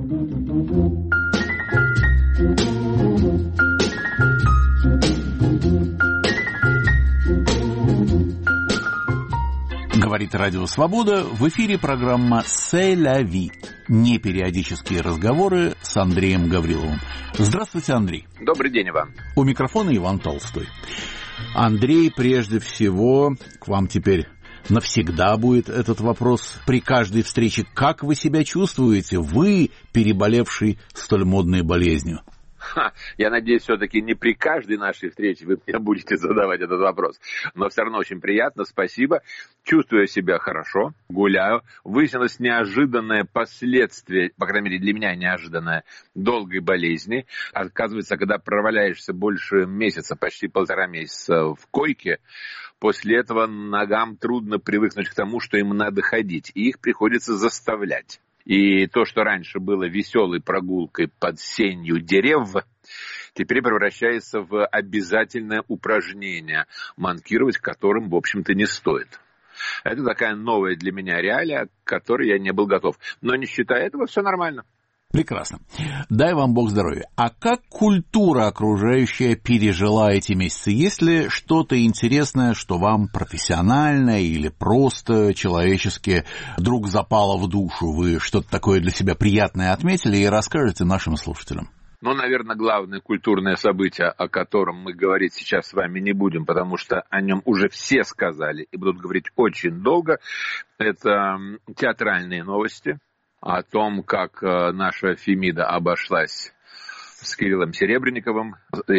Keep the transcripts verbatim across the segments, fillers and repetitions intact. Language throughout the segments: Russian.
Говорит Радио Свобода, в эфире программа «C'est la vie». Непериодические разговоры с Андреем Гавриловым. Здравствуйте, Андрей. Добрый день, Иван. У микрофона Иван Толстой. Андрей, прежде всего, к вам теперь навсегда будет этот вопрос при каждой встрече. Как вы себя чувствуете, вы, переболевший столь модной болезнью? Ха, я надеюсь, все-таки не при каждой нашей встрече вы мне будете задавать этот вопрос. Но все равно очень приятно, спасибо. Чувствую себя хорошо, гуляю. Выяснилось неожиданное последствие, по крайней мере для меня неожиданное, долгой болезни. Оказывается, когда проваляешься больше месяца, почти полтора месяца в койке, после этого ногам трудно привыкнуть к тому, что им надо ходить. И их приходится заставлять. И то, что раньше было веселой прогулкой под сенью дерев, теперь превращается в обязательное упражнение, манкировать которым, в общем-то, не стоит. Это такая новая для меня реалия, к которой я не был готов. Но не считая этого, все нормально. Прекрасно. Дай вам Бог здоровья. А как культура окружающая пережила эти месяцы? Есть ли что-то интересное, что вам профессионально или просто человечески вдруг запало в душу? Вы что-то такое для себя приятное отметили и расскажете нашим слушателям? Ну, наверное, главное культурное событие, о котором мы говорить сейчас с вами не будем, потому что о нем уже все сказали и будут говорить очень долго, это театральные новости. О том, как наша Фемида обошлась с Кириллом Серебренниковым,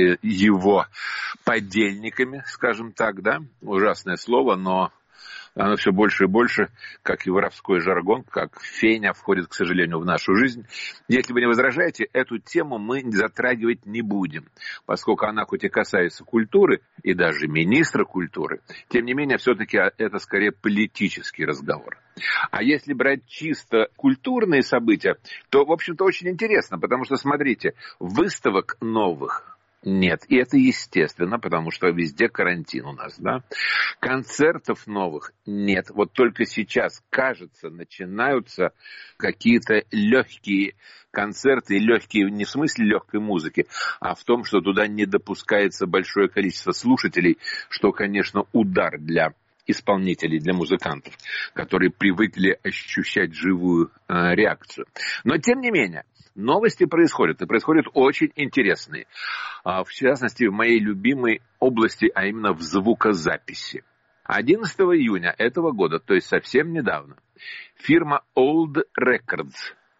его подельниками, скажем так, да, ужасное слово, но оно все больше и больше, как и воровской жаргон, как феня входит, к сожалению, в нашу жизнь. Если вы не возражаете, эту тему мы затрагивать не будем, поскольку она хоть и касается культуры, и даже министра культуры, тем не менее, все-таки это скорее политический разговор. А если брать чисто культурные события, то, в общем-то, очень интересно, потому что, смотрите, выставок новых нет, и это естественно, потому что везде карантин у нас, да. Концертов новых нет. Вот только сейчас, кажется, начинаются какие-то легкие концерты, легкие не в смысле легкой музыки, а в том, что туда не допускается большое количество слушателей, что, конечно, удар для исполнителей, для музыкантов, которые привыкли ощущать живую э, реакцию. Но, тем не менее, новости происходят, и происходят очень интересные. А, в частности, в моей любимой области, а именно в звукозаписи. одиннадцатого июня этого года, то есть совсем недавно, фирма Old Records.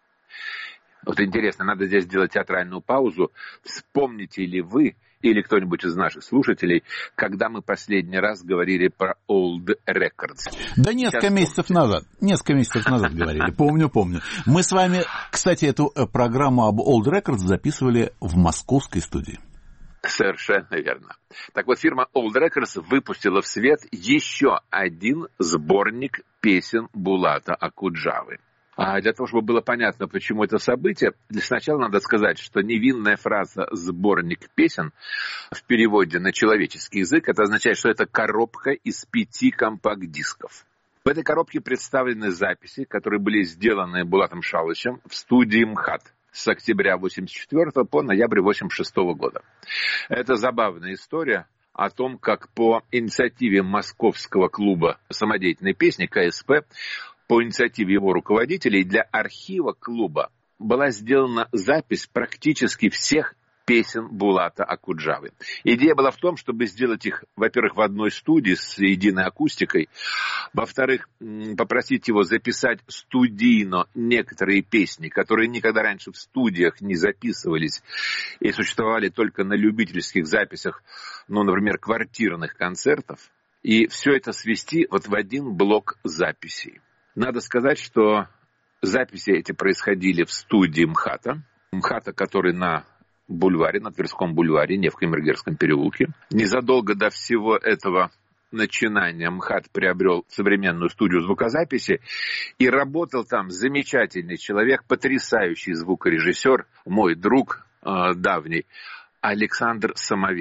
Вот интересно, надо здесь сделать театральную паузу. Вспомните ли вы, или кто-нибудь из наших слушателей, когда мы последний раз говорили про Old Records? Да несколько Сейчас месяцев помните. назад. Несколько месяцев назад говорили. Помню, помню. Мы с вами, кстати, эту программу об Old Records записывали в московской студии. Совершенно верно. Так вот, фирма Old Records выпустила в свет еще один сборник песен Булата Акуджавы. А для того, чтобы было понятно, почему это событие, сначала надо сказать, что невинная фраза «сборник песен» в переводе на человеческий язык, это означает, что это коробка из пяти компакт-дисков. В этой коробке представлены записи, которые были сделаны Булатом Шалычем в студии МХАТ с октября восемьдесят четвёртого по ноябрь восемьдесят шестого года. Это забавная история о том, как по инициативе Московского клуба самодеятельной песни ка эс пэ, по инициативе его руководителей, для архива клуба была сделана запись практически всех песен Булата Акуджавы. Идея была в том, чтобы сделать их, во-первых, в одной студии с единой акустикой, во-вторых, попросить его записать студийно некоторые песни, которые никогда раньше в студиях не записывались и существовали только на любительских записях, ну, например, квартирных концертов, и все это свести вот в один блок записей. Надо сказать, что записи эти происходили в студии МХАТа, МХАТа, который на бульваре, на Тверском бульваре, не в Камергерском переулке. Незадолго до всего этого начинания МХАТ приобрел современную студию звукозаписи и работал там замечательный человек, потрясающий звукорежиссер, мой друг э, давний, Александр Самовер.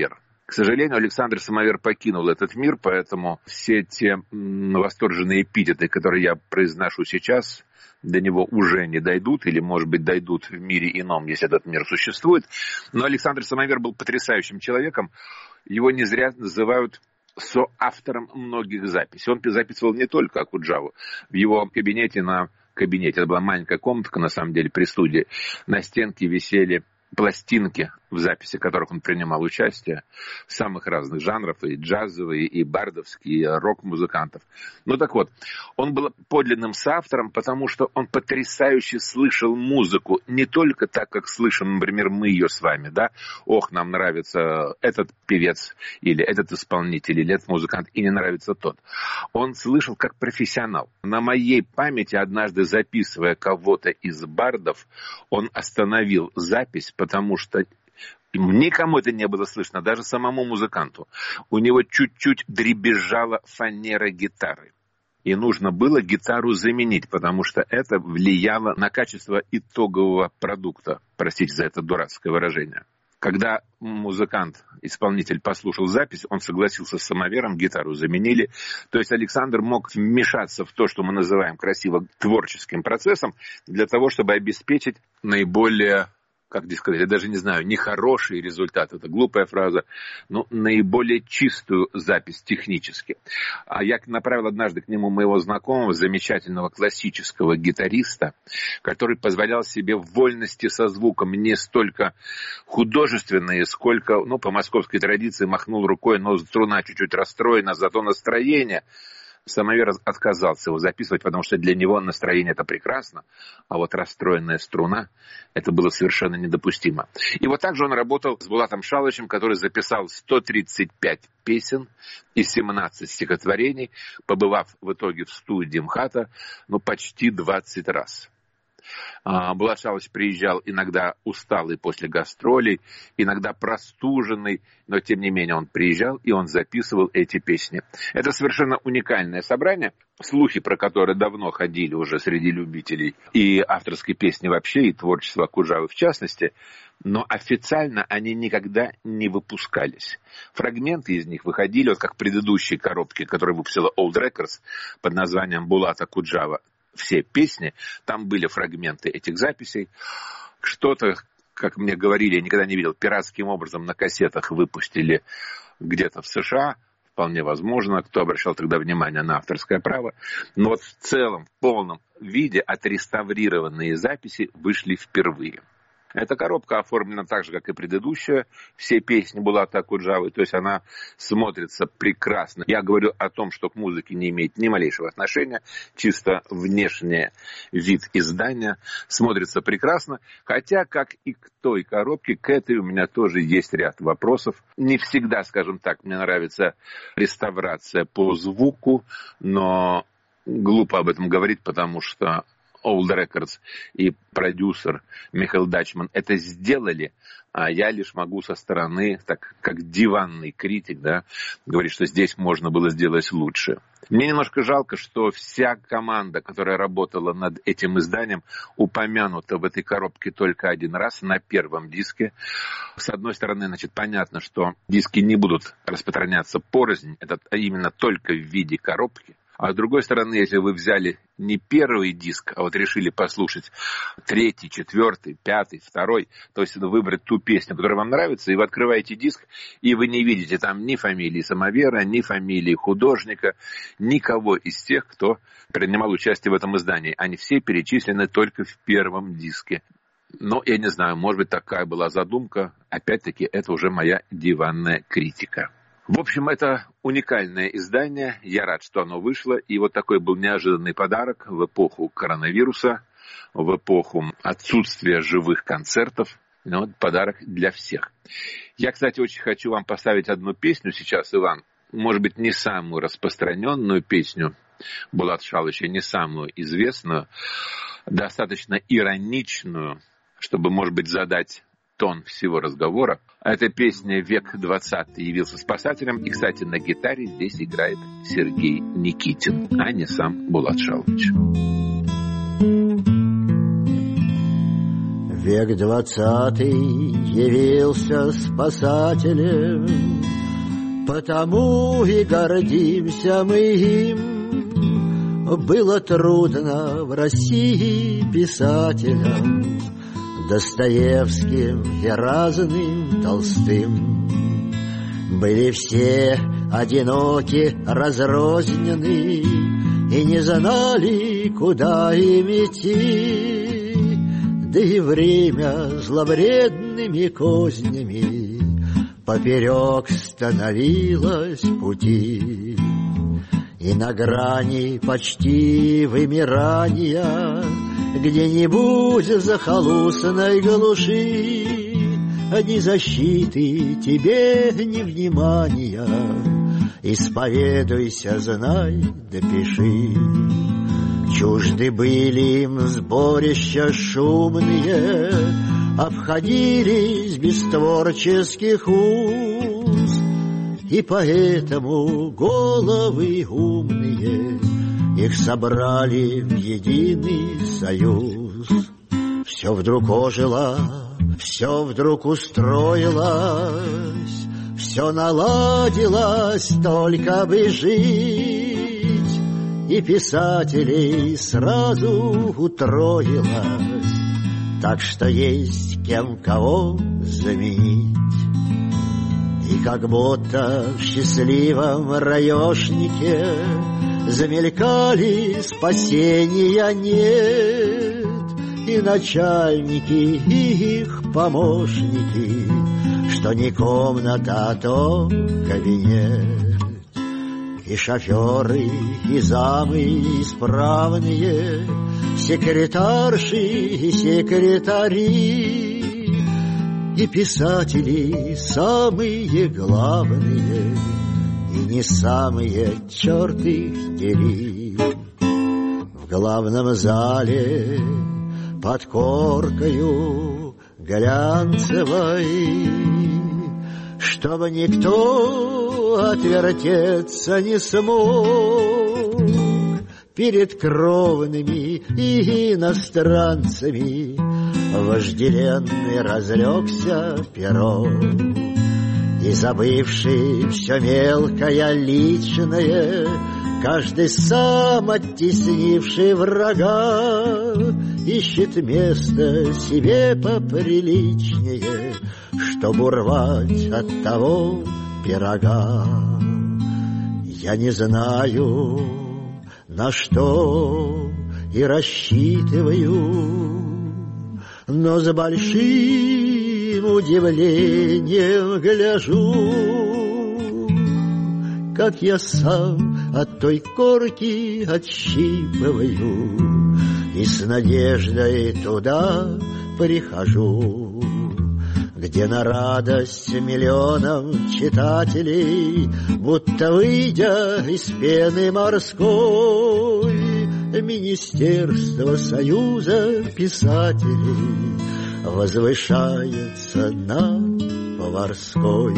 К сожалению, Александр Самовер покинул этот мир, поэтому все те восторженные эпитеты, которые я произношу сейчас, до него уже не дойдут, или, может быть, дойдут в мире ином, если этот мир существует. Но Александр Самовер был потрясающим человеком. Его не зря называют соавтором многих записей. Он записывал не только Окуджаву. В его кабинете на кабинете, это была маленькая комнатка, на самом деле, при студии, на стенке висели пластинки, в записи которых он принимал участие, самых разных жанров, и джазовые, и бардовские, и рок-музыкантов. Ну так вот, он был подлинным соавтором, потому что он потрясающе слышал музыку, не только так, как слышим, например, мы ее с вами, да, ох, нам нравится этот певец, или этот исполнитель, или этот музыкант, и не нравится тот. Он слышал как профессионал. На моей памяти, однажды записывая кого-то из бардов, он остановил запись, потому что никому это не было слышно, даже самому музыканту. У него чуть-чуть дребезжала фанера гитары. И нужно было гитару заменить, потому что это влияло на качество итогового продукта. Простите за это дурацкое выражение. Когда музыкант, исполнитель послушал запись, он согласился с Самовером, гитару заменили. То есть Александр мог вмешаться в то, что мы называем красиво творческим процессом, для того, чтобы обеспечить наиболее, как здесь сказать, я даже не знаю, нехороший результат, это глупая фраза, но наиболее чистую запись технически. А я направил однажды к нему моего знакомого, замечательного классического гитариста, который позволял себе вольности со звуком не столько художественные, сколько, ну, по московской традиции махнул рукой, но струна чуть-чуть расстроена, зато настроение. Самовер отказался его записывать, потому что для него настроение это прекрасно, а вот расстроенная струна, это было совершенно недопустимо. И вот так же он работал с Булатом Шалычем, который записал сто тридцать пять песен и семнадцать стихотворений, побывав в итоге в студии МХАТа, ну, почти двадцать раз. Булат Шалыч приезжал иногда усталый после гастролей, иногда простуженный, но тем не менее он приезжал и он записывал эти песни. Это совершенно уникальное собрание, слухи про которые давно ходили уже среди любителей и авторской песни вообще, и творчества Окуджавы в частности, но официально они никогда не выпускались. Фрагменты из них выходили, вот как предыдущие коробки, которые выпустила Old Records под названием Булат Окуджава. Все песни, там были фрагменты этих записей. Что-то, как мне говорили, я никогда не видел, пиратским образом на кассетах выпустили где-то в США. Вполне возможно, кто обращал тогда внимание на авторское право. Но вот в целом, в полном виде отреставрированные записи вышли впервые. Эта коробка оформлена так же, как и предыдущая. Все песни Булата Окуджавы, то есть она смотрится прекрасно. Я говорю о том, что к музыке не имеет ни малейшего отношения. Чисто внешний вид издания смотрится прекрасно. Хотя, как и к той коробке, к этой у меня тоже есть ряд вопросов. Не всегда, скажем так, мне нравится реставрация по звуку, но глупо об этом говорить, потому что Old Records и продюсер Михаил Дачман это сделали, а я лишь могу со стороны, так как диванный критик, да, говорить, что здесь можно было сделать лучше. Мне немножко жалко, что вся команда, которая работала над этим изданием, упомянута в этой коробке только один раз на первом диске. С одной стороны, значит, понятно, что диски не будут распространяться порознь, это именно только в виде коробки. А с другой стороны, если вы взяли не первый диск, а вот решили послушать третий, четвертый, пятый, второй, то есть выбрать ту песню, которая вам нравится, и вы открываете диск, и вы не видите там ни фамилии Самовера, ни фамилии художника, никого из тех, кто принимал участие в этом издании. Они все перечислены только в первом диске. Но я не знаю, может быть, такая была задумка. Опять-таки, это уже моя диванная критика. В общем, это уникальное издание. Я рад, что оно вышло. И вот такой был неожиданный подарок в эпоху коронавируса, в эпоху отсутствия живых концертов. Ну, вот подарок для всех. Я, кстати, очень хочу вам поставить одну песню сейчас, Иван. Может быть, не самую распространенную песню Булата Шалыча, не самую известную, достаточно ироничную, чтобы, может быть, задать тон всего разговора. Эта песня «Век двадцатый» явился спасателем. И, кстати, на гитаре здесь играет Сергей Никитин, а не сам Булат Шалыч. Век двадцатый явился спасателем, потому и гордимся мы им. Было трудно в России писателям, Достоевским и разным Толстым. Были все одиноки, разрознены, и не знали, куда им идти. Да и время зловредными кознями поперек становилось пути. И на грани почти вымирания где-нибудь в захолустной глуши ни защиты тебе, ни внимания. Исповедуйся, знай, да пиши. Чужды были им сборища шумные, обходились без творческих уз, и поэтому головы умные их собрали в единый союз. Все вдруг ожило, все вдруг устроилось, все наладилось, только бы жить, и писателей сразу утроилось, так что есть кем кого заменить. И как будто в счастливом раешнике замелькали спасения нет, и начальники, и их помощники, что не комната, а то кабинет. И шоферы, и замы исправные, секретарши и секретари, и писатели самые главные, и не самые, черт их дери. В главном зале под коркою глянцевой, чтобы никто отвертеться не смог, перед кровными и иностранцами вожделенный разлегся пером. И забывший все мелкое личное, каждый сам оттеснивший врага, ищет место себе поприличнее, чтоб урвать от того пирога. Я не знаю, на что и рассчитываю, но с большим удивлением гляжу, как я сам от той корки отщипываю, и с надеждой туда прихожу, где на радость миллионам читателей, будто выйдя из пены морской, Министерство Союза писателей возвышается на Поварской.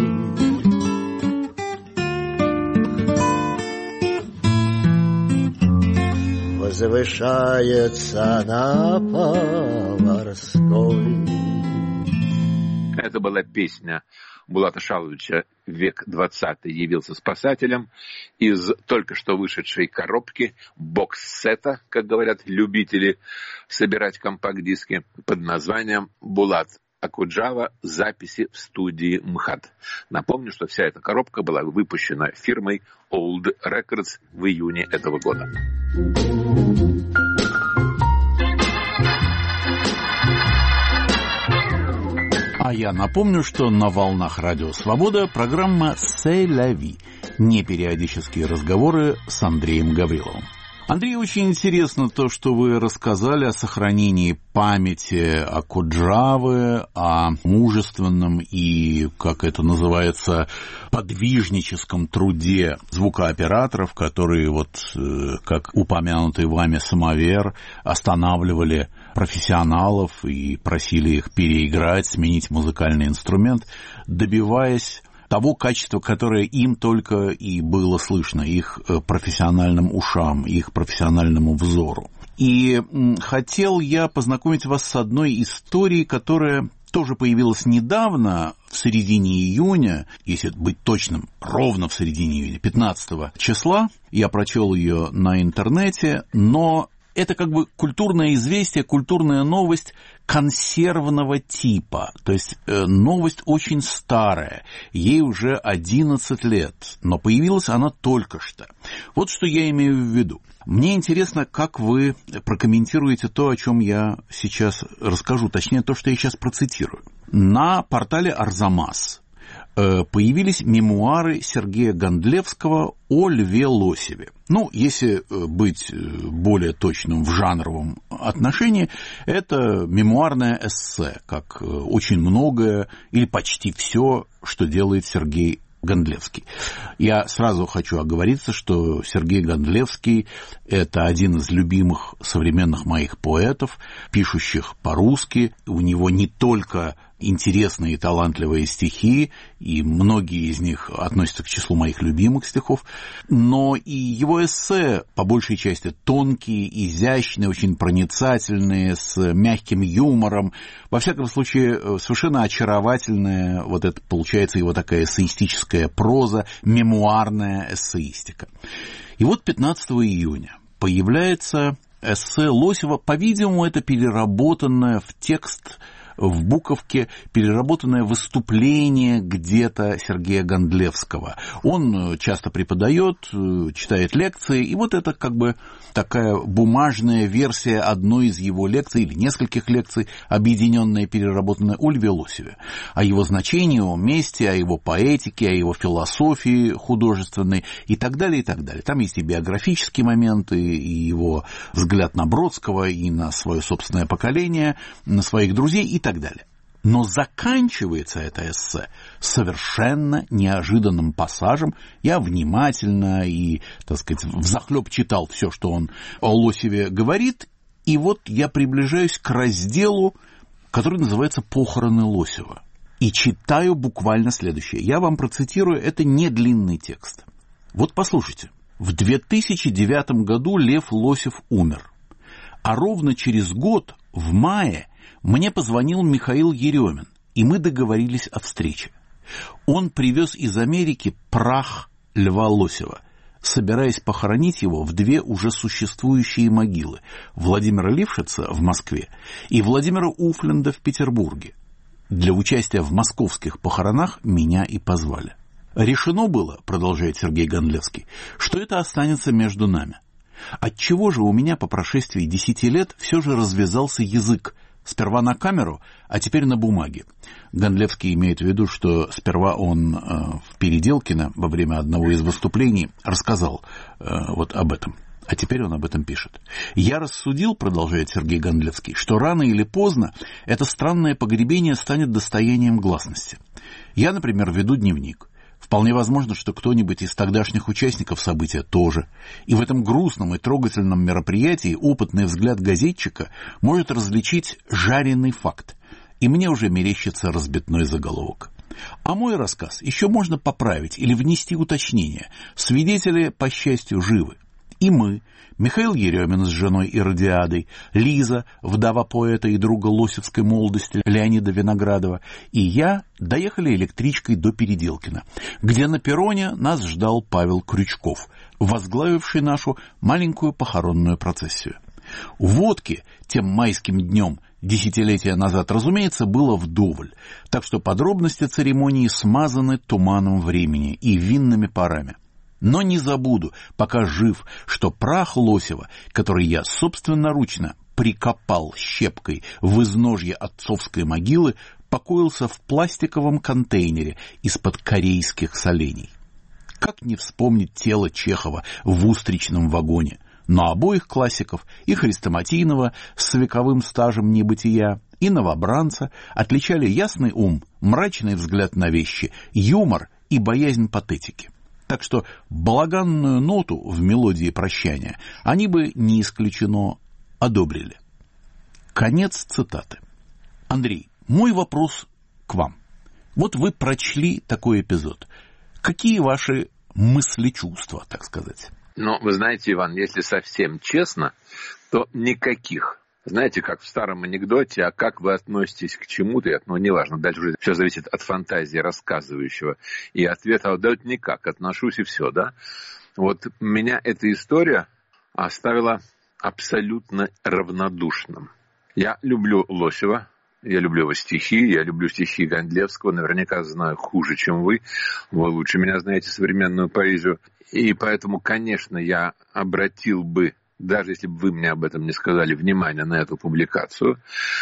Возвышается на Поварской. Это была песня Булата Шаловича «Век двадцатый явился спасателем» из только что вышедшей коробки бокс-сета, как говорят любители собирать компакт-диски, под названием «Булат Акуджава. Записи в студии МХАТ». Напомню, что вся эта коробка была выпущена фирмой Old Records в июне этого года. А я напомню, что на волнах Радио Свобода программа «C'est la vie» – непериодические разговоры с Андреем Гавриловым. Андрей, очень интересно то, что вы рассказали о сохранении памяти Акуджавы, о мужественном и, как это называется, подвижническом труде звукооператоров, которые, вот, как упомянутый вами самовер, останавливали профессионалов и просили их переиграть, сменить музыкальный инструмент, добиваясь того качества, которое им только и было слышно, их профессиональным ушам, их профессиональному взору. И хотел я познакомить вас с одной историей, которая тоже появилась недавно в середине июня, если быть точным, ровно в середине июня, пятнадцатого числа. Я прочел ее на интернете, но это как бы культурное известие, культурная новость консервного типа. То есть э, новость очень старая, ей уже одиннадцать лет, но появилась она только что. Вот что я имею в виду. Мне интересно, как вы прокомментируете то, о чем я сейчас расскажу, точнее, то, что я сейчас процитирую. На портале «Арзамас» появились мемуары Сергея Гондлевского о Льве Лосеве. Ну, если быть более точным в жанровом отношении, это мемуарное эссе, как очень многое или почти все, что делает Сергей Гондлевский. Я сразу хочу оговориться, что Сергей Гондлевский – это один из любимых современных моих поэтов, пишущих по-русски. У него не только интересные и талантливые стихи, и многие из них относятся к числу моих любимых стихов, но и его эссе, по большей части, тонкие, изящные, очень проницательные, с мягким юмором, во всяком случае, совершенно очаровательная, вот это получается его такая эссеистическая проза, мемуарная эссеистика. И вот пятнадцатого июня появляется эссе Лосева, по-видимому, это переработанное в текст, в буковке, переработанное выступление где-то Сергея Гондлевского. Он часто преподает, читает лекции, и вот это как бы такая бумажная версия одной из его лекций, или нескольких лекций, объединенная, переработанная о Льве Лосеве, о его значении, о месте, о его поэтике, о его философии художественной и так далее, и так далее. Там есть и биографические моменты, и его взгляд на Бродского, и на свое собственное поколение, на своих друзей и так далее. Но заканчивается это эссе совершенно неожиданным пассажем. Я внимательно и, так сказать, взахлеб читал все, что он о Лосеве говорит, и вот я приближаюсь к разделу, который называется «Похороны Лосева». И читаю буквально следующее. Я вам процитирую, это не длинный текст. Вот послушайте. В две тысячи девятом году Лев Лосев умер. А ровно через год, в мае, мне позвонил Михаил Еремин, и мы договорились о встрече. Он привез из Америки прах Льва Лосева, собираясь похоронить его в две уже существующие могилы – Владимира Лившица в Москве и Владимира Уфленда в Петербурге. Для участия в московских похоронах меня и позвали. Решено было, продолжает Сергей Гондлевский, что это останется между нами. Отчего же у меня по прошествии десяти лет все же развязался язык, сперва на камеру, а теперь на бумаге. Гондлевский имеет в виду, что сперва он э, в Переделкино во время одного из выступлений рассказал э, вот об этом, а теперь он об этом пишет. «Я рассудил, — продолжает Сергей Гондлевский, — что рано или поздно это странное погребение станет достоянием гласности. Я, например, веду дневник. Вполне возможно, что кто-нибудь из тогдашних участников события тоже. И в этом грустном и трогательном мероприятии опытный взгляд газетчика может различить жареный факт. И мне уже мерещится разбитной заголовок. А мой рассказ еще можно поправить или внести уточнение. Свидетели, по счастью, живы. И мы, Михаил Еремин с женой Иродиадой, Лиза, вдова поэта и друга лосевской молодости Леонида Виноградова, и я доехали электричкой до Переделкина, где на перроне нас ждал Павел Крючков, возглавивший нашу маленькую похоронную процессию. Водки тем майским днем десятилетия назад, разумеется, было вдоволь, так что подробности церемонии смазаны туманом времени и винными парами. Но не забуду, пока жив, что прах Лосева, который я собственноручно прикопал щепкой в изножье отцовской могилы, покоился в пластиковом контейнере из-под корейских солений. Как не вспомнить тело Чехова в устричном вагоне, но обоих классиков, и Хрестоматийного с вековым стажем небытия, и новобранца, отличали ясный ум, мрачный взгляд на вещи, юмор и боязнь патетики. Так что балаганную ноту в мелодии прощания они бы, не исключено, одобрили. Конец цитаты. Андрей, мой вопрос к вам. Вот вы прочли такой эпизод. Какие ваши мысли-чувства, так сказать? Ну, вы знаете, Иван, если совсем честно, то никаких. Знаете, как в старом анекдоте, а как вы относитесь к чему-то, ну, неважно, дальше уже все зависит от фантазии рассказывающего. И ответа дают никак, отношусь и все, да? Вот меня эта история оставила абсолютно равнодушным. Я люблю Лосева, я люблю его стихи, я люблю стихи Гондлевского, наверняка знаю хуже, чем вы. Вы лучше меня знаете современную поэзию. И поэтому, конечно, я обратил бы, даже если бы вы мне об этом не сказали, внимание на эту публикацию.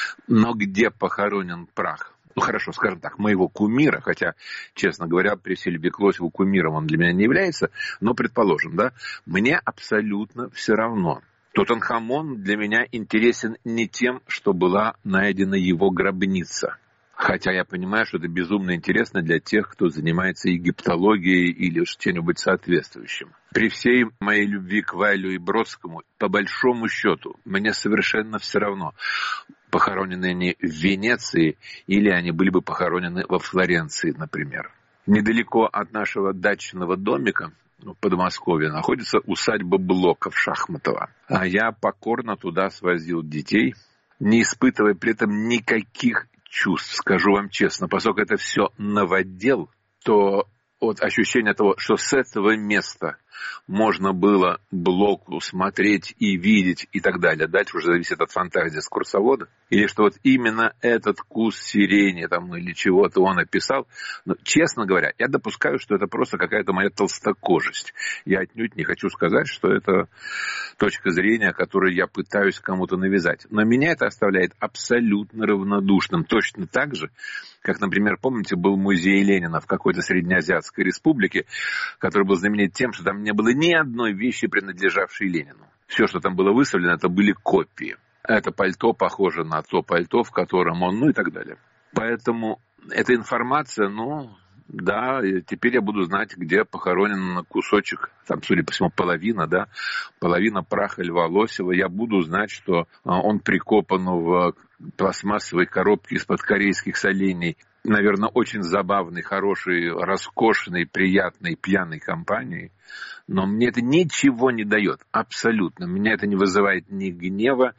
Но где похоронен прах? Ну, хорошо, скажем так, моего кумира, хотя, честно говоря, при всей любви к Лосеву кумиром он для меня не является, но, предположим, да, мне абсолютно все равно. Тутанхамон для меня интересен не тем, что была найдена его гробница. Хотя я понимаю, что это безумно интересно для тех, кто занимается египтологией или чем-нибудь соответствующим. При всей моей любви к Вайлю и Бродскому, по большому счету, мне совершенно все равно, похоронены они в Венеции или они были бы похоронены во Флоренции, например. Недалеко от нашего дачного домика в Подмосковье находится усадьба Блоков-Шахматова. А я покорно туда свозил детей, не испытывая при этом никаких чувств, скажу вам честно, поскольку это все новодел, то вот ощущение того, что с этого места можно было Блоку смотреть и видеть и так далее. Дальше уже зависит от фантазии экскурсовода. Или что вот именно этот куст сирени там, или чего-то он описал. Но, честно говоря, я допускаю, что это просто какая-то моя толстокожесть. Я отнюдь не хочу сказать, что это точка зрения, которую я пытаюсь кому-то навязать. Но меня это оставляет абсолютно равнодушным. Точно так же, как, например, помните, был музей Ленина в какой-то среднеазиатской республике, который был знаменит тем, что там не было ни одной вещи, принадлежавшей Ленину. Все, что там было выставлено, это были копии. Это пальто похоже на то пальто, в котором он, ну и так далее. Поэтому эта информация, ну, да, теперь я буду знать, где похоронен кусочек, там, судя по всему, половина, да, половина праха Льва Лосева. Я буду знать, что он прикопан в пластмассовой коробке из-под корейских солений. Наверное, очень забавной, хорошей, роскошной, приятной, пьяной компании. Но мне это ничего не дает, абсолютно. Меня это не вызывает ни гнева,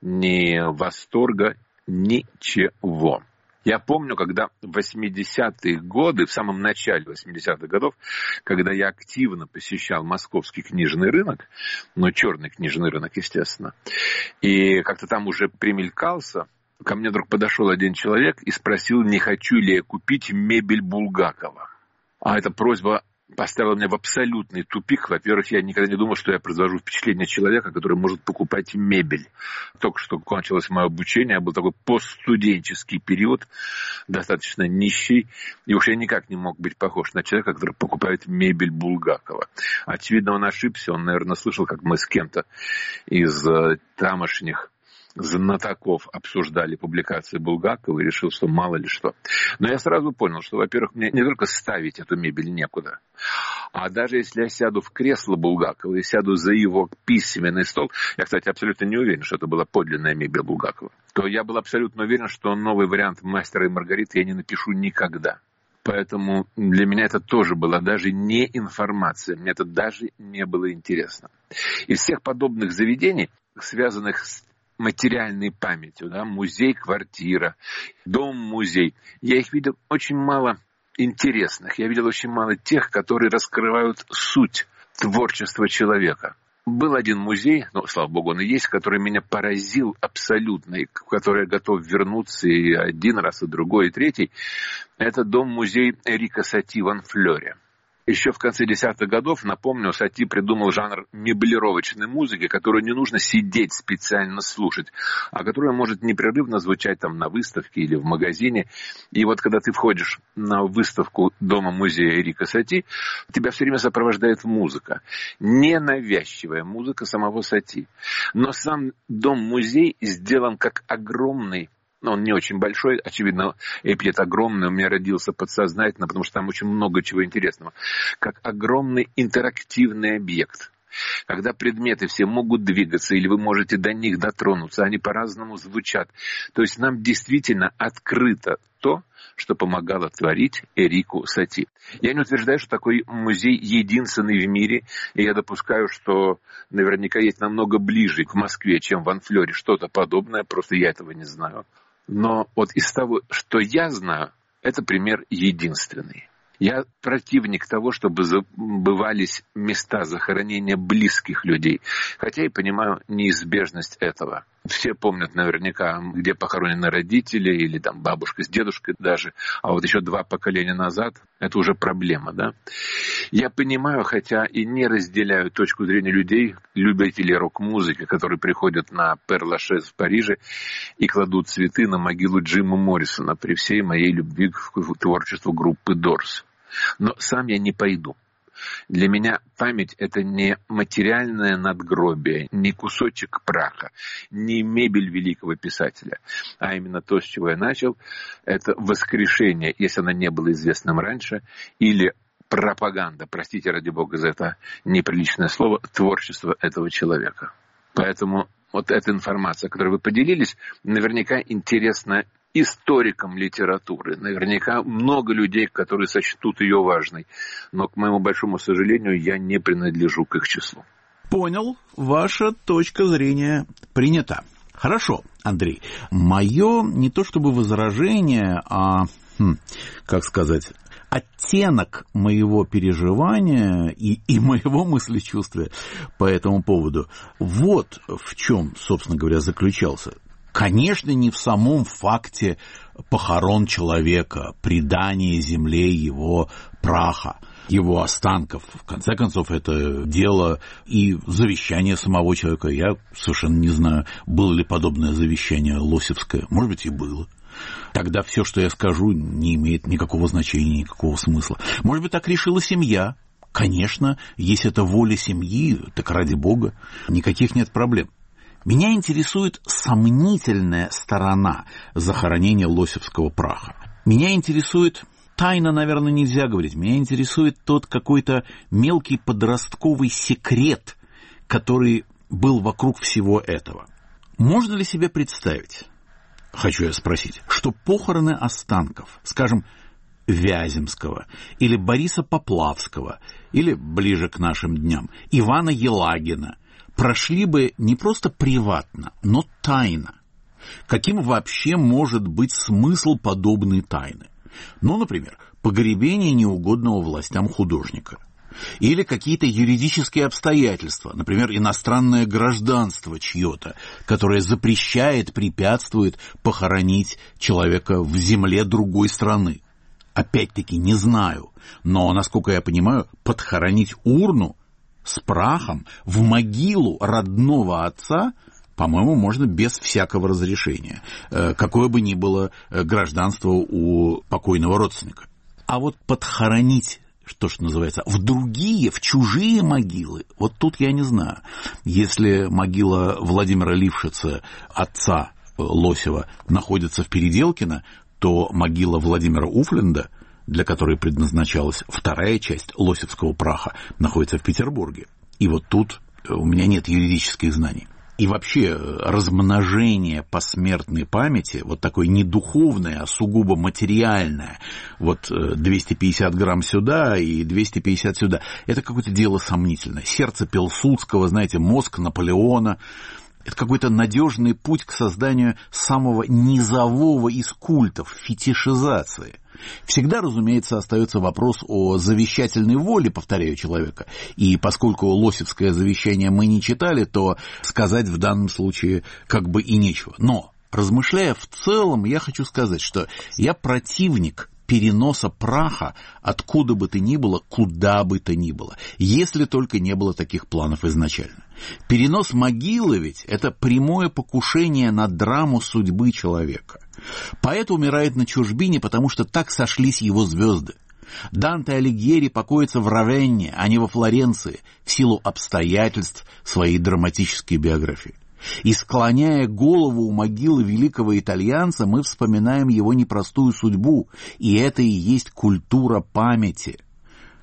ни восторга, ничего. Я помню, когда в восьмидесятые годы, в самом начале восьмидесятых годов, когда я активно посещал московский книжный рынок, ну, черный книжный рынок, естественно, и как-то там уже примелькался, ко мне вдруг подошел один человек и спросил, не хочу ли я купить мебель Булгакова. А эта просьба поставила меня в абсолютный тупик. Во-первых, я никогда не думал, что я произвожу впечатление человека, который может покупать мебель. Только что кончилось мое обучение, был такой постстуденческий период, достаточно нищий, и уж я никак не мог быть похож на человека, который покупает мебель Булгакова. Очевидно, он ошибся, он, наверное, слышал, как мы с кем-то из тамошних знатоков обсуждали публикации Булгакова и решил, что мало ли что. Но я сразу понял, что, во-первых, мне не только ставить эту мебель некуда, а даже если я сяду в кресло Булгакова и сяду за его письменный стол, я, кстати, абсолютно не уверен, что это была подлинная мебель Булгакова, то я был абсолютно уверен, что новый вариант «Мастера и Маргариты» я не напишу никогда. Поэтому для меня это тоже была даже не информация, мне это даже не было интересно. Из всех подобных заведений, связанных с материальной памятью, да, музей, квартира, дом-музей. Я их видел очень мало интересных. Я видел очень мало тех, которые раскрывают суть творчества человека. Был один музей, ну, слава богу, он и есть, который меня поразил абсолютно, и в который я готов вернуться и один раз, и другой, и третий. Это дом-музей Эрика Сати в Анфлёре. Еще в конце десятых годов, напомню, Сати придумал жанр меблировочной музыки, которую не нужно сидеть специально слушать, а которая может непрерывно звучать там на выставке или в магазине. И вот когда ты входишь на выставку дома-музея Эрика Сати, тебя все время сопровождает музыка. Ненавязчивая музыка самого Сати. Но сам дом-музей сделан как огромный, но он не очень большой, очевидно, эпитет огромный, у меня родился подсознательно, потому что там очень много чего интересного. Как огромный интерактивный объект. когда предметы все могут двигаться, или вы можете до них дотронуться, они по-разному звучат. То есть нам действительно открыто то, что помогало творить Эрику Сати. Я не утверждаю, что такой музей единственный в мире, и я допускаю, что наверняка есть намного ближе к Москве, чем в Анфлёре, что-то подобное, просто я этого не знаю. Но вот из того, что я знаю, это пример единственный. Я противник того, чтобы забывались места захоронения близких людей. Хотя и понимаю неизбежность этого. Все помнят наверняка, где похоронены родители или там бабушка с дедушкой даже. А вот еще два поколения назад это уже проблема, да? Я понимаю, хотя и не разделяю точку зрения людей, любителей рок-музыки, которые приходят на Пер-Лашез в Париже и кладут цветы на могилу Джима Моррисона при всей моей любви к творчеству группы Дорс. Но сам я не пойду. Для меня память — это не материальное надгробие, не кусочек праха, не мебель великого писателя, а именно то, с чего я начал, это воскрешение, если оно не было известным раньше, или пропаганда, простите ради бога за это неприличное слово, творчество этого человека. Поэтому вот эта информация, которой вы поделились, наверняка интересна историкам литературы. Наверняка много людей, которые сочтут ее важной. Но, к моему большому сожалению, я не принадлежу к их числу. Понял. Ваша точка зрения принята. Хорошо, Андрей. Мое не то чтобы возражение, а, хм, как сказать, оттенок моего переживания и, и моего мыслечувствия по этому поводу вот в чем, собственно говоря, заключался. Конечно, не в самом факте похорон человека, предания земле его праха, его останков. В конце концов, это дело и завещание самого человека. Я совершенно не знаю, было ли подобное завещание лосевское. Может быть, и было. Тогда все, что я скажу, не имеет никакого значения, никакого смысла. Может быть, так решила семья. Конечно, если это воля семьи, так ради бога, никаких нет проблем. Меня интересует сомнительная сторона захоронения лосевского праха. Меня интересует, тайна, наверное, нельзя говорить, меня интересует тот какой-то мелкий подростковый секрет, который был вокруг всего этого. Можно ли себе представить, хочу я спросить, что похороны останков, скажем, Вяземского или Бориса Поплавского, или ближе к нашим дням, Ивана Елагина, прошли бы не просто приватно, но тайно. Каким вообще может быть смысл подобной тайны? Ну, например, погребение неугодного властям художника. Или какие-то юридические обстоятельства, например, иностранное гражданство чье-то, которое запрещает, препятствует похоронить человека в земле другой страны. Опять-таки, не знаю, но, насколько я понимаю, подхоронить урну с прахом в могилу родного отца, по-моему, можно без всякого разрешения, какое бы ни было гражданство у покойного родственника. А вот подхоронить, что ж называется, в другие, в чужие могилы, вот тут я не знаю. Если могила Владимира Лившица, отца Лосева, находится в Переделкино, то могила Владимира Уфленда, для которой предназначалась вторая часть лосевского праха, находится в Петербурге. И вот тут у меня нет юридических знаний. И вообще размножение посмертной памяти, вот такое не духовное, а сугубо материальное, вот двести пятьдесят грамм сюда и двести пятьдесят сюда, это какое-то дело сомнительное. Сердце Пилсудского, знаете, мозг Наполеона. Это какой-то надежный путь к созданию самого низового из культов, фетишизации. Всегда, разумеется, остается вопрос о завещательной воле, повторяю, человека. И поскольку лосевское завещание мы не читали, то сказать в данном случае как бы и нечего. Но, размышляя в целом, я хочу сказать, что я противник переноса праха откуда бы то ни было, куда бы то ни было, если только не было таких планов изначально. Перенос могилы ведь это прямое покушение на драму судьбы человека. Поэт умирает на чужбине, потому что так сошлись его звезды. Данте Алигьери покоится в Равенне, а не во Флоренции, в силу обстоятельств своей драматической биографии. И склоняя голову у могилы великого итальянца, мы вспоминаем его непростую судьбу, и это и есть культура памяти.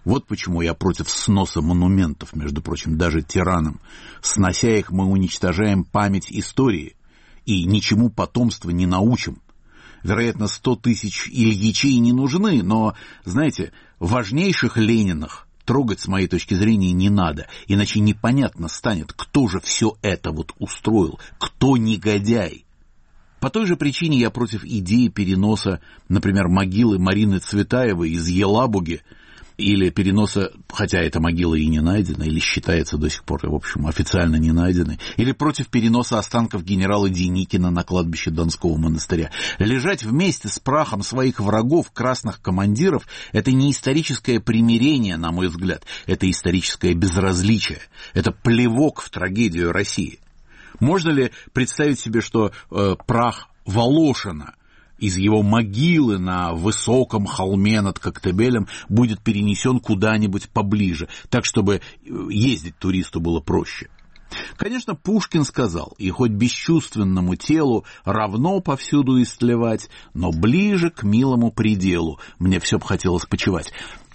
Вот почему я против сноса монументов, между прочим, даже тиранам. Снося их, мы уничтожаем память истории и ничему потомство не научим. Вероятно, сто тысяч Ильичей не нужны, но, знаете, важнейших Лениных трогать, с моей точки зрения, не надо, иначе непонятно станет, кто же все это вот устроил, кто негодяй. По той же причине я против идеи переноса, например, могилы Марины Цветаевой из Елабуги, или переноса, хотя эта могила и не найдена, или считается до сих пор, в общем, официально не найденной, или против переноса останков генерала Деникина на кладбище Донского монастыря. Лежать вместе с прахом своих врагов, красных командиров, это не историческое примирение, на мой взгляд, это историческое безразличие, это плевок в трагедию России. Можно ли представить себе, что э, прах Волошина из его могилы на высоком холме над Коктебелем будет перенесен куда-нибудь поближе, так, чтобы ездить туристу было проще? Конечно, Пушкин сказал, и хоть бесчувственному телу равно повсюду истлевать, но ближе к милому пределу мне все бы хотелось почивать.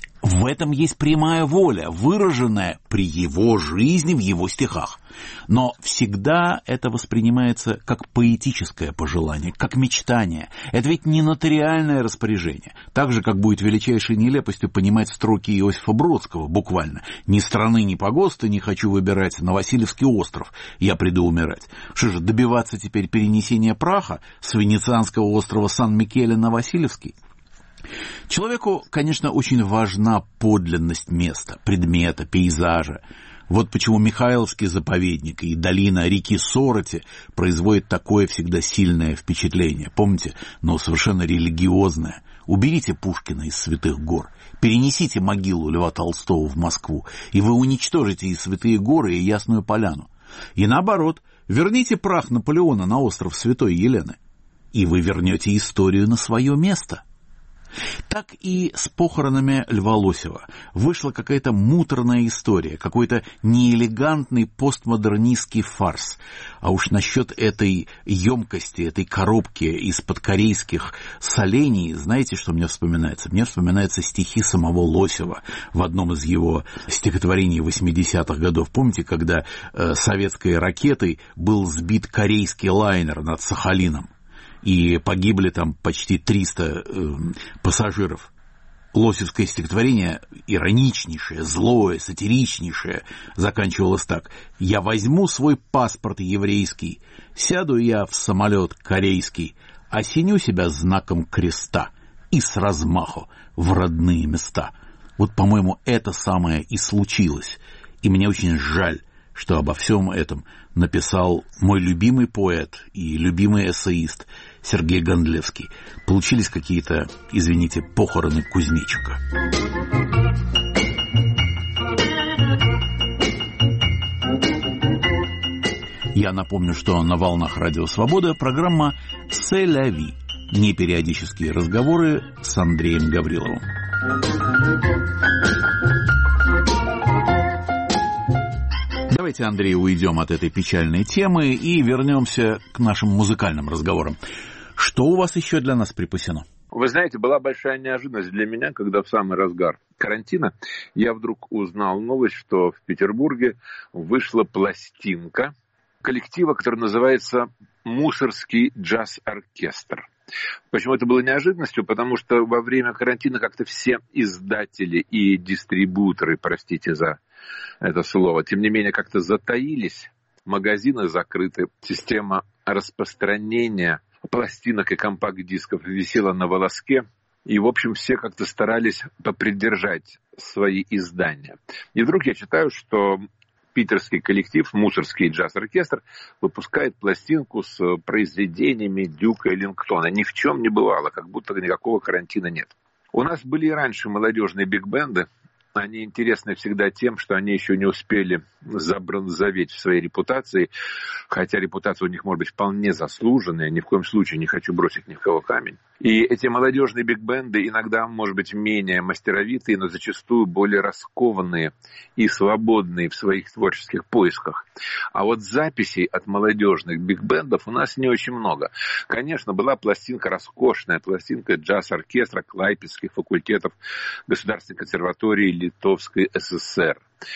В этом есть прямая воля, выраженная при его жизни в его стихах. Но всегда это воспринимается как поэтическое пожелание, как мечтание. Это ведь не нотариальное распоряжение. Так же, как будет величайшей нелепостью понимать строки Иосифа Бродского, буквально. «Ни страны, ни погоста не хочу выбирать, на Васильевский остров я приду умирать». Что же, добиваться теперь перенесения праха с венецианского острова Сан-Микеле на Васильевский? Человеку, конечно, очень важна подлинность места, предмета, пейзажа. Вот почему Михайловский заповедник и долина реки Сороти производят такое всегда сильное впечатление. Помните, но совершенно религиозное. Уберите Пушкина из Святых гор, перенесите могилу Льва Толстого в Москву, и вы уничтожите и Святые горы, и Ясную Поляну. И наоборот, верните прах Наполеона на остров Святой Елены, и вы вернете историю на свое место. Так и с похоронами Льва Лосева. Вышла какая-то муторная история, какой-то неэлегантный постмодернистский фарс. А уж насчет этой емкости, этой коробки из-под корейских солений, знаете, что мне вспоминается? Мне вспоминаются стихи самого Лосева в одном из его стихотворений восьмидесятых годов. Помните, когда э, советской ракетой был сбит корейский лайнер над Сахалином? И погибли там почти триста э, пассажиров. Лосевское стихотворение, ироничнейшее, злое, сатиричнейшее, заканчивалось так: «Я возьму свой паспорт еврейский, сяду я в самолет корейский, осеню себя знаком креста и с размаху в родные места». Вот, по-моему, это самое и случилось. И мне очень жаль, что обо всем этом написал мой любимый поэт и любимый эссеист Сергей Гондлевский. Получились какие-то, извините, похороны кузнечика. Я напомню, что на волнах Радио Свобода программа «C'est la vie». Непериодические разговоры с Андреем Гавриловым. Давайте, Андрей, уйдем от этой печальной темы и вернемся к нашим музыкальным разговорам. Что у вас еще для нас припасено? Вы знаете, была большая неожиданность для меня, когда в самый разгар карантина я вдруг узнал новость, что в Петербурге вышла пластинка коллектива, который называется «Мусорский джаз-оркестр». Почему это было неожиданностью? Потому что во время карантина как-то все издатели и дистрибьюторы, простите за это слово, тем не менее как-то затаились, магазины закрыты, система распространения пластинок и компакт-дисков висела на волоске, и, в общем, все как-то старались попридержать свои издания. И вдруг я читаю, что питерский коллектив «Мусорский джаз-оркестр» выпускает пластинку с произведениями Дюка Эллингтона. Ни в чем не бывало, как будто никакого карантина нет. У нас были и раньше молодежные биг-бенды. Они интересны всегда тем, что они еще не успели забронзоветь в своей репутации, хотя репутация у них может быть вполне заслуженная, ни в коем случае не хочу бросить ни в кого камень. И эти молодежные биг-бенды иногда, может быть, менее мастеровитые, но зачастую более раскованные и свободные в своих творческих поисках. А вот записей от молодежных биг-бендов у нас не очень много. Конечно, была пластинка, роскошная пластинка джаз-оркестра Клайпедских факультетов Государственной консерватории Литовской ССР.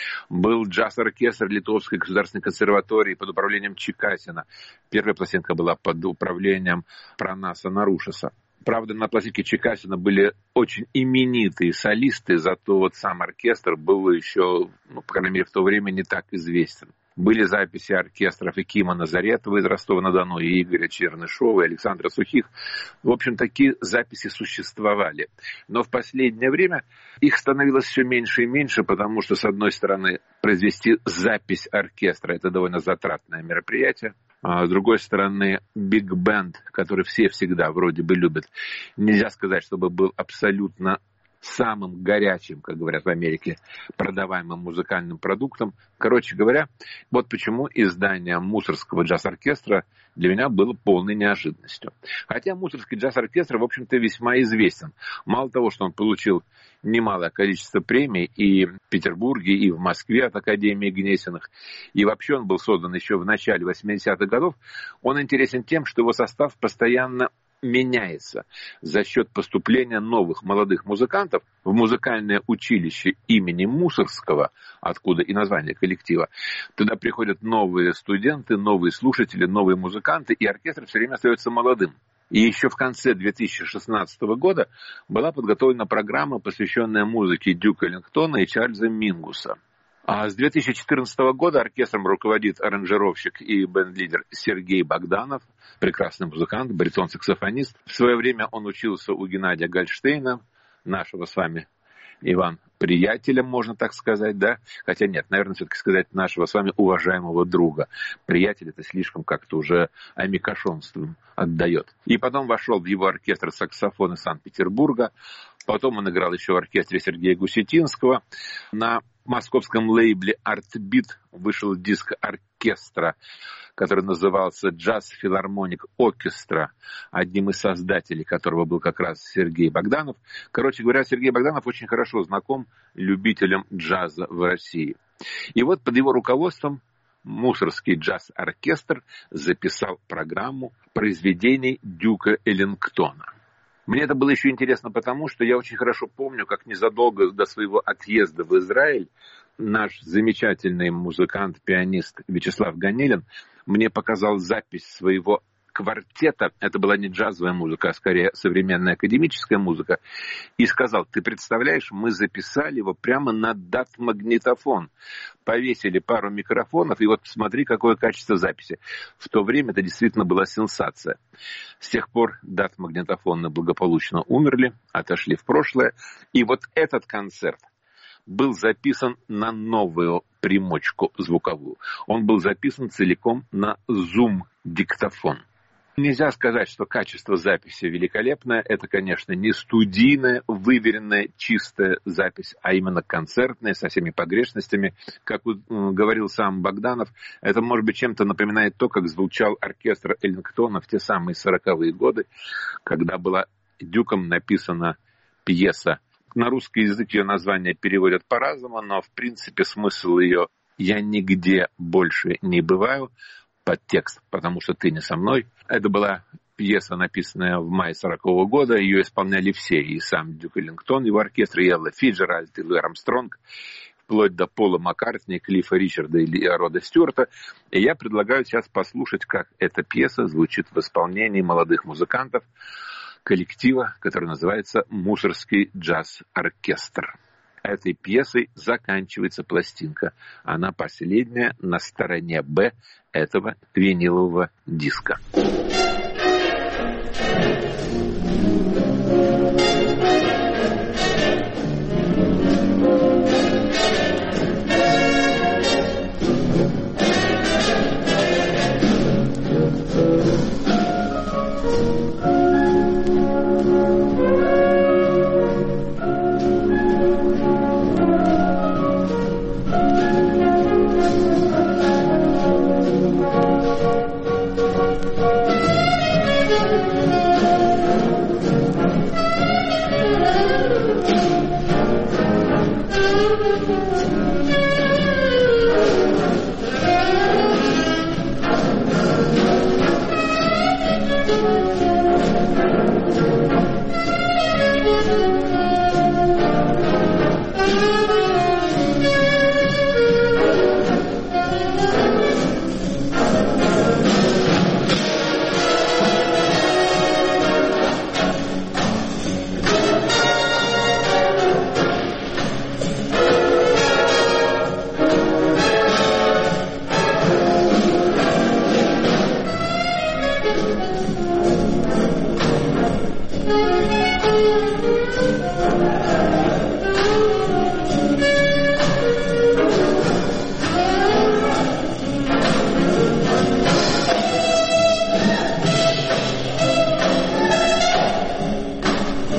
Был джаз-оркестр Литовской государственной консерватории под управлением Чекасина. Первая пластинка была под управлением Пронаса Нарушеса. Правда, на пластинке Чекасина были очень именитые солисты, зато вот сам оркестр был еще, ну, по крайней мере, в то время не так известен. Были записи оркестров и Кима Назаретова из Ростова-на-Дону, и Игоря Чернышова, и Александра Сухих. В общем, такие записи существовали. Но в последнее время их становилось все меньше и меньше, потому что, с одной стороны, произвести запись оркестра – это довольно затратное мероприятие. А с другой стороны, биг-бенд, который все всегда вроде бы любят, нельзя сказать, чтобы был абсолютно самым горячим, как говорят в Америке, продаваемым музыкальным продуктом. Короче говоря, вот почему издание Мусоргского джаз-оркестра для меня было полной неожиданностью. Хотя Мусоргский джаз-оркестр, в общем-то, весьма известен. Мало того, что он получил немалое количество премий и в Петербурге, и в Москве от Академии Гнесиных, и вообще он был создан еще в начале восьмидесятых годов, он интересен тем, что его состав постоянно меняется за счет поступления новых молодых музыкантов в музыкальное училище имени Мусоргского, откуда и название коллектива. Туда приходят новые студенты, новые слушатели, новые музыканты, и оркестр все время остается молодым. И еще в конце две тысячи шестнадцатого года была подготовлена программа, посвященная музыке Дюка Эллингтона и Чарльза Мингуса. А с две тысячи четырнадцатого года оркестром руководит аранжировщик и бенд-лидер Сергей Богданов, прекрасный музыкант, баритон-саксофонист. В свое время он учился у Геннадия Гольштейна, нашего с вами, Иван, приятеля, можно так сказать, да? Хотя нет, наверное, все-таки сказать нашего с вами уважаемого друга. Приятель это слишком как-то уже амикошонством отдает. И потом вошел в его оркестр саксофона Санкт-Петербурга. Потом он играл еще в оркестре Сергея Гусетинского. На московском лейбле «Артбит» вышел диск оркестра, который назывался «Джаз Филармоник Оркестра», одним из создателей которого был как раз Сергей Богданов. Короче говоря, Сергей Богданов очень хорошо знаком любителям джаза в России. И вот под его руководством Мусоргский джаз-оркестр записал программу произведений Дюка Эллингтона. Мне это было еще интересно потому, что я очень хорошо помню, как незадолго до своего отъезда в Израиль наш замечательный музыкант, пианист Вячеслав Ганелин мне показал запись своего квартета. Это была не джазовая музыка, а скорее современная академическая музыка. И сказал: ты представляешь, мы записали его прямо на дат-магнитофон. Повесили пару микрофонов, и вот смотри, какое качество записи. В то время это действительно была сенсация. С тех пор дат-магнитофоны благополучно умерли, отошли в прошлое. И вот этот концерт был записан на новую примочку звуковую. Он был записан целиком на зум-диктофон. Нельзя сказать, что качество записи великолепное. Это, конечно, не студийная, выверенная, чистая запись, а именно концертная, со всеми погрешностями. Как говорил сам Богданов, это, может быть, чем-то напоминает то, как звучал оркестр Эллингтона в те самые сороковые годы, когда была Дюком написана пьеса. На русский язык ее название переводят по-разному, но, в принципе, смысл ее «Я нигде больше не бываю», подтекст, потому что ты не со мной. Это была пьеса, написанная в мае сорокового года. Ее исполняли все. И сам Дюк Эллингтон, его оркестр, и Элла Фиджеральд, и Луи Армстронг, вплоть до Пола Маккартни, Клиффа Ричарда и Рода Стюарта. И я предлагаю сейчас послушать, как эта пьеса звучит в исполнении молодых музыкантов коллектива, который называется «Мусоргский джаз-оркестр». Этой пьесой заканчивается пластинка. Она последняя на стороне «Б» этого винилового диска. Thank you.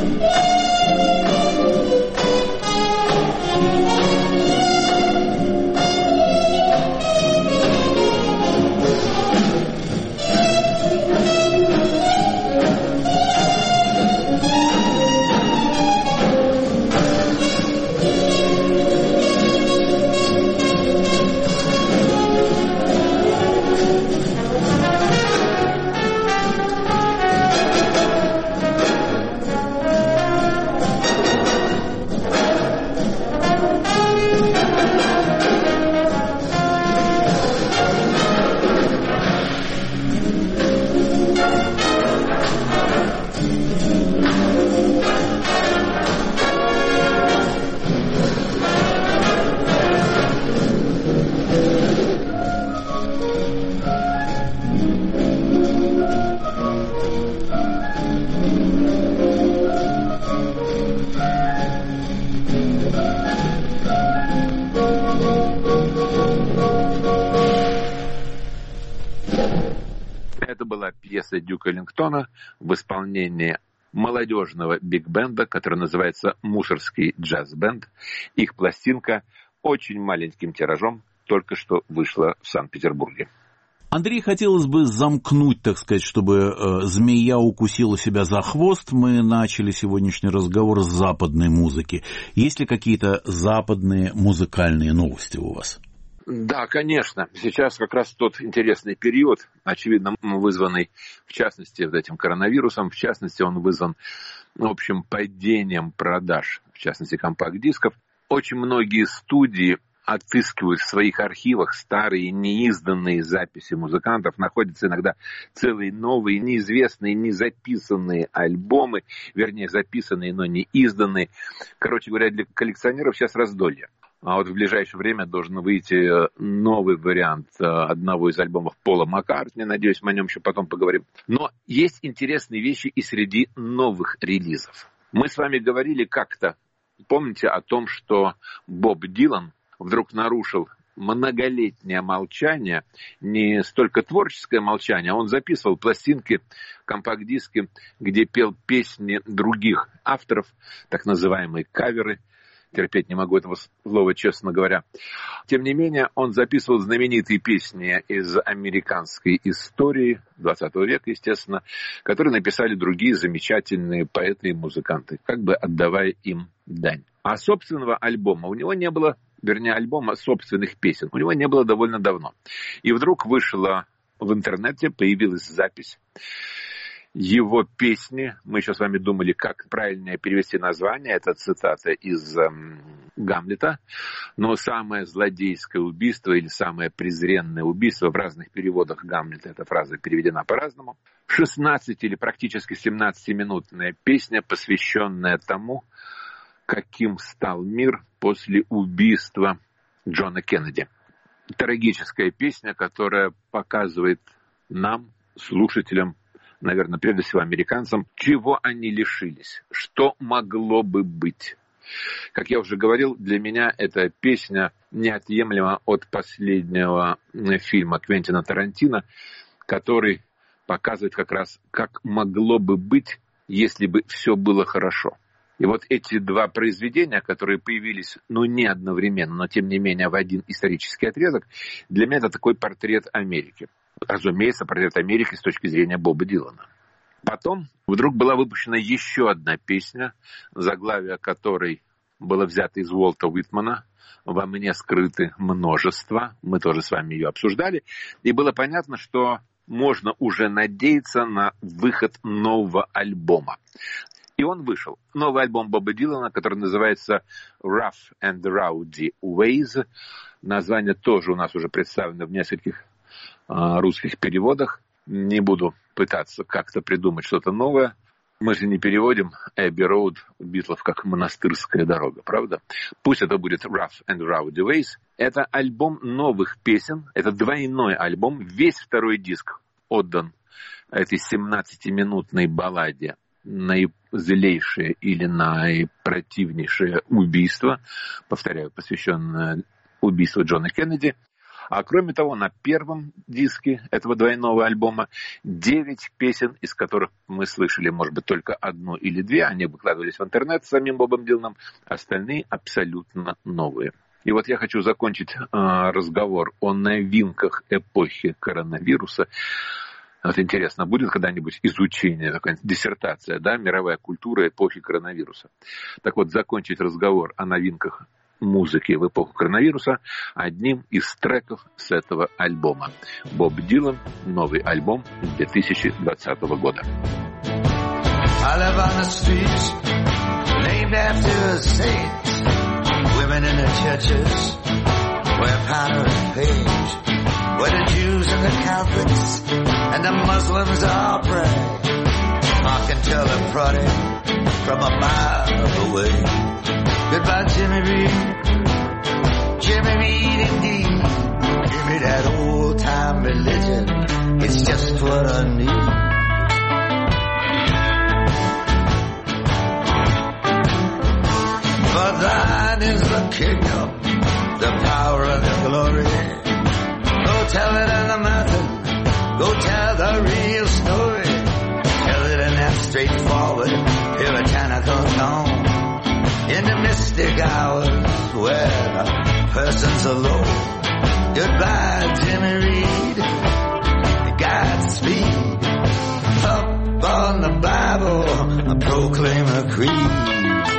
Пьеса Дюка Эллингтона в исполнении молодежного биг-бенда, который называется «Мусорский джаз-бенд». Их пластинка очень маленьким тиражом только что вышла в Санкт-Петербурге. Андрей, хотелось бы замкнуть, так сказать, чтобы э, змея укусила себя за хвост. Мы начали сегодняшний разговор с западной музыки. Есть ли какие-то западные музыкальные новости у вас? Да, конечно. Сейчас как раз тот интересный период, очевидно, вызванный, в частности, вот этим коронавирусом, в частности, он вызван, в общем, падением продаж, в частности, компакт-дисков. Очень многие студии отыскивают в своих архивах старые неизданные записи музыкантов, находятся иногда целые новые, неизвестные, незаписанные альбомы, вернее, записанные, но не изданные. Короче говоря, для коллекционеров сейчас раздолье. А вот в ближайшее время должен выйти новый вариант одного из альбомов Пола Маккартни. Надеюсь, мы о нем еще потом поговорим. Но есть интересные вещи и среди новых релизов. Мы с вами говорили как-то, помните, о том, что Боб Дилан вдруг нарушил многолетнее молчание, не столько творческое молчание, а он записывал пластинки, компакт-диски, где пел песни других авторов, так называемые каверы. Терпеть не могу этого слова, честно говоря. Тем не менее, он записывал знаменитые песни из американской истории двадцатого века, естественно, которые написали другие замечательные поэты и музыканты, как бы отдавая им дань. А собственного альбома у него не было, вернее, альбома собственных песен у него не было довольно давно. И вдруг вышла в интернете, появилась запись его песни. Мы еще с вами думали, как правильно перевести название. Это цитата из эм, Гамлета. Но самое злодейское убийство или самое презренное убийство, в разных переводах Гамлета эта фраза переведена по-разному. шестнадцать или практически семнадцатиминутная песня, посвященная тому, каким стал мир после убийства Джона Кеннеди. Трагическая песня, которая показывает нам, слушателям, наверное, прежде всего американцам, чего они лишились, что могло бы быть. Как я уже говорил, для меня эта песня неотъемлема от последнего фильма Квентина Тарантино, который показывает как раз, как могло бы быть, если бы все было хорошо. И вот эти два произведения, которые появились, ну, не одновременно, но тем не менее в один исторический отрезок, для меня это такой портрет Америки. Разумеется, портрет Америки с точки зрения Боба Дилана. Потом вдруг была выпущена еще одна песня, заглавие которой было взято из Уолта Уитмана. «Во мне скрыты множество». Мы тоже с вами ее обсуждали. И было понятно, что можно уже надеяться на выход нового альбома. И он вышел. Новый альбом Боба Дилана, который называется «Rough and Rowdy Ways». Название тоже у нас уже представлено в нескольких русских переводах. Не буду пытаться как-то придумать что-то новое. Мы же не переводим Abbey Road Битлов как монастырская дорога, правда? Пусть это будет Rough and Rowdy Ways. Это альбом новых песен. Это двойной альбом. Весь второй диск отдан этой семнадцатиминутной балладе «Наизлейшее» или «Наипротивнейшее убийство». Повторяю, посвященное убийству Джона Кеннеди. А кроме того, на первом диске этого двойного альбома девять песен, из которых мы слышали, может быть, только одну или две, они выкладывались в интернет с самим Бобом Диланом, остальные абсолютно новые. И вот я хочу закончить э, разговор о новинках эпохи коронавируса. Вот интересно, будет когда-нибудь изучение, такая диссертация, да, мировая культура эпохи коронавируса. Так вот, закончить разговор о новинках музыки в эпоху коронавируса одним из треков с этого альбома. Боб Дилан, новый альбом две тысячи двадцатого года. I live on the streets, named after saints, women in the churches, wear powder and paint, where the Jews and the Catholics and the Muslims all pray. I can tell them prodding from a mile away. Goodbye, Jimmy Reed, Jimmy Reed indeed. Give me that old-time religion, it's just what I need. For thine is the kingdom, the power and the glory. Go tell it on the mountain, go tell the real story. Tell it in that straightforward, puritanical tone. In the mystic hours where the person's alone. Goodbye, Jimmy Reed, Godspeed. Up on the Bible, I proclaim a creed.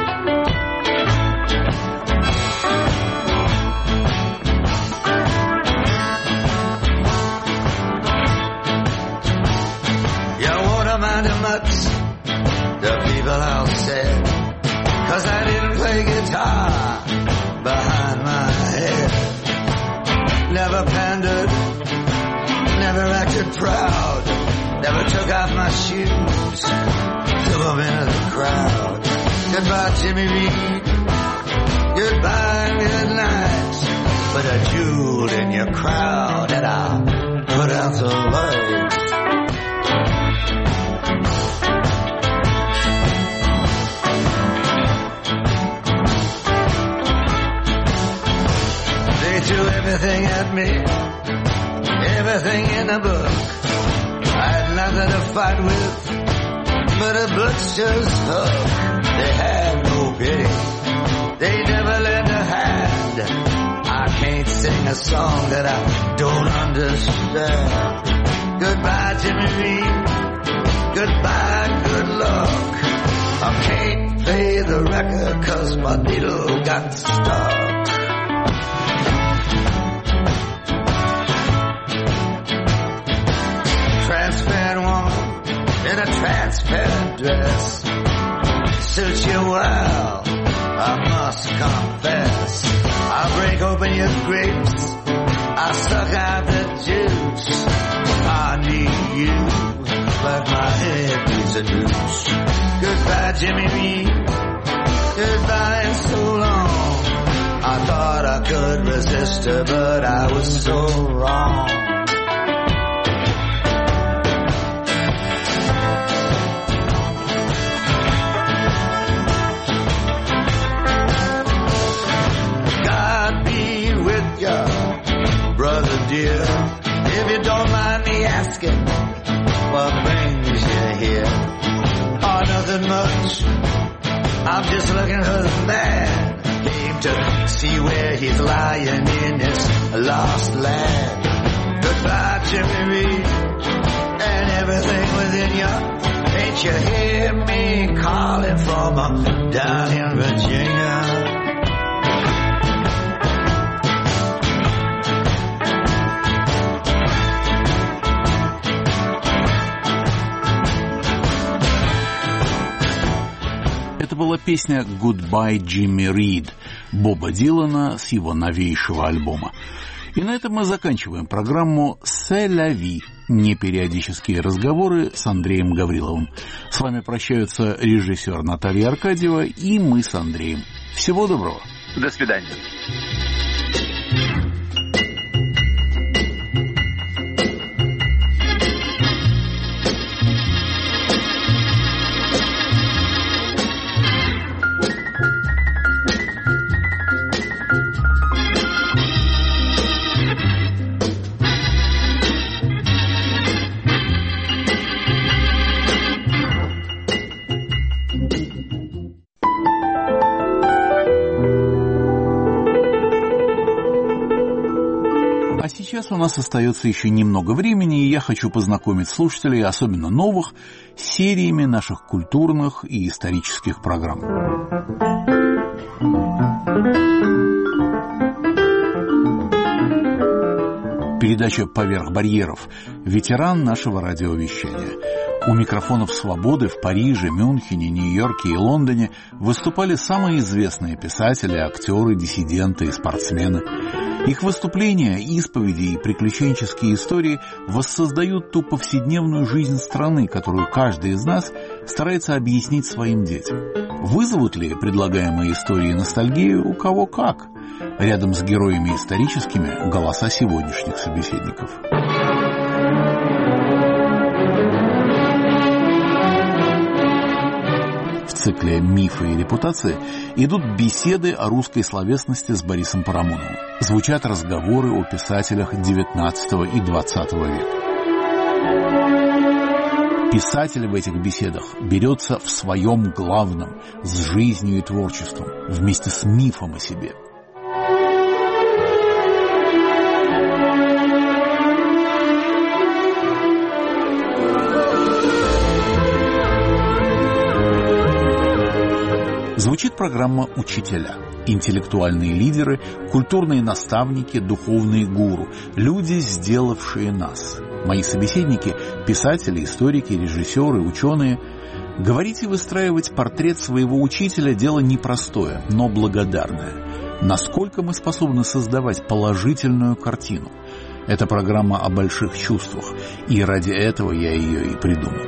Much the people all said, 'cause I didn't play guitar behind my head. Never pandered, never acted proud, never took off my shoes to them into the crowd. Goodbye, Jimmy Reed, goodbye, good night. Put a jewel in your crowd and I'll put out the lights. Threw everything at me, everything in the book. I had nothing to fight with, but a butcher's hook. They had no pity, they never lent a hand. I can't sing a song that I don't understand. Goodbye, Jimmy Reed, goodbye, good luck. I can't play the record 'cause my needle got stuck. Transparent woman in a transparent dress suits you well, I must confess. I break open your grapes, I suck out the juice. I need you like my head needs a noose. Goodbye, Jimmy Reed, goodbye and so long. I thought I could resist her, but I was so wrong. Brother dear, if you don't mind me asking, what brings you here? Oh, nothing much, I'm just looking for the man. Came to see where he's lying in his lost land. Goodbye, Jimmy Reed, and everything within you. Ain't you hear me calling from uh, down in Virginia? Это была песня «Goodbye, Jimmy Reed» Боба Дилана с его новейшего альбома. И на этом мы заканчиваем программу «C'est la vie» – непериодические разговоры с Андреем Гавриловым. С вами прощаются режиссер Наталья Аркадьева и мы с Андреем. Всего доброго. До свидания. сейчас у нас остается еще немного времени, и я хочу познакомить слушателей, особенно новых, с сериями наших культурных и исторических программ. Передача «Поверх барьеров». Ветеран нашего радиовещания. У микрофонов «Свободы» в Париже, Мюнхене, Нью-Йорке и Лондоне выступали самые известные писатели, актеры, диссиденты и спортсмены. Их выступления, исповеди и приключенческие истории воссоздают ту повседневную жизнь страны, которую каждый из нас старается объяснить своим детям. Вызовут ли предлагаемые истории ностальгию? У кого как? Рядом с героями историческими голоса сегодняшних собеседников. В цикле «Мифы и репутации» идут беседы о русской словесности с Борисом Парамоновым. Звучат разговоры о писателях девятнадцатого и двадцатого века. Писатель в этих беседах берется в своем главном, с жизнью и творчеством, вместе с мифом о себе. Звучит программа «Учителя». Интеллектуальные лидеры, культурные наставники, духовные гуру. Люди, сделавшие нас. Мои собеседники – писатели, историки, режиссеры, ученые. Говорить и выстраивать портрет своего учителя – дело непростое, но благодарное. Насколько мы способны создавать положительную картину? Это программа о больших чувствах, и ради этого я ее и придумал.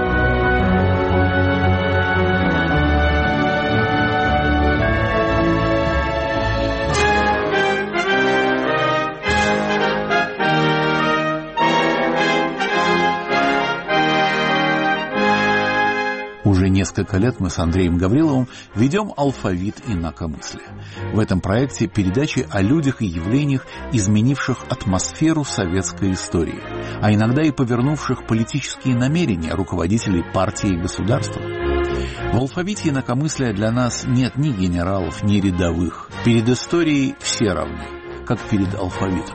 Уже несколько лет мы с Андреем Гавриловым ведем алфавит инакомыслия. В этом проекте передачи о людях и явлениях, изменивших атмосферу советской истории, а иногда и повернувших политические намерения руководителей партии и государства. В алфавите инакомыслия для нас нет ни генералов, ни рядовых. Перед историей все равны, как перед алфавитом.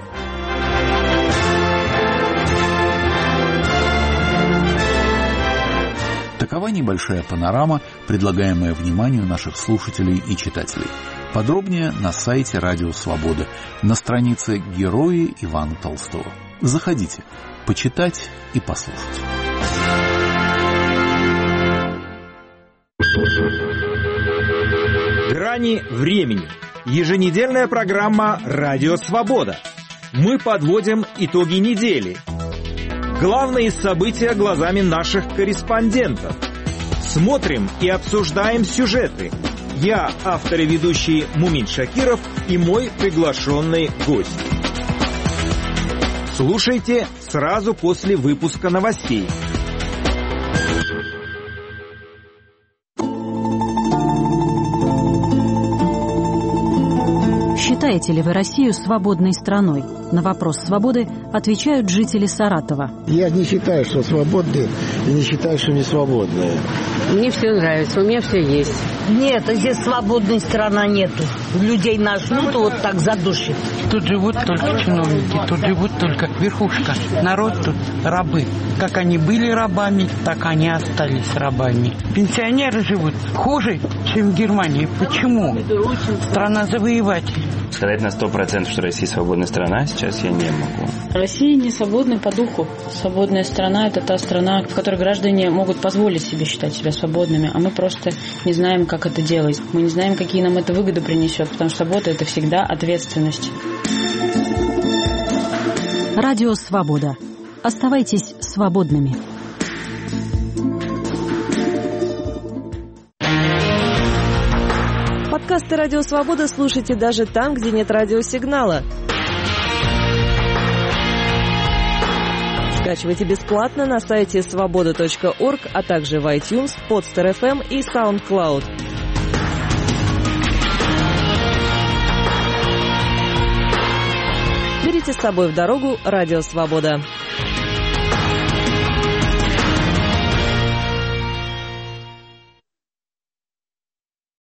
Такова небольшая панорама, предлагаемая вниманию наших слушателей и читателей. Подробнее на сайте Радио Свобода, на странице «Герои Ивана Толстого». Заходите, почитать и послушать. Грани времени. Еженедельная программа «Радио Свобода». Мы подводим итоги недели. Главные события глазами наших корреспондентов. Смотрим и обсуждаем сюжеты. Я, автор и ведущий Мумин Шакиров, и мой приглашенный гость. Слушайте сразу после выпуска новостей. Считаете ли вы Россию свободной страной? На вопрос свободы отвечают жители Саратова. Я не считаю, что свободные, и не считаю, что не свободные. Мне все нравится, у меня все есть. Нет, здесь свободной страны нету. Людей нажмут вот так задушит. Тут живут только чиновники, тут живут только верхушка. Народ тут рабы. Как они были рабами, так они остались рабами. Пенсионеры живут хуже, чем в Германии. Почему? Страна завоевателей. Сказать на сто процентов, что Россия свободная страна, сейчас я не могу. Россия не свободна по духу. Свободная страна – это та страна, в которой граждане могут позволить себе считать себя свободными, а мы просто не знаем, как это делать. Мы не знаем, какие нам это выгоды принесет, потому что свобода – это всегда ответственность. Радио Свобода. Оставайтесь свободными. Подкасты «Радио Свобода» слушайте даже там, где нет радиосигнала. Скачивайте бесплатно на сайте свобода точка орг, а также в iTunes, Podster эф эм и SoundCloud. Берите с собой в дорогу «Радио Свобода».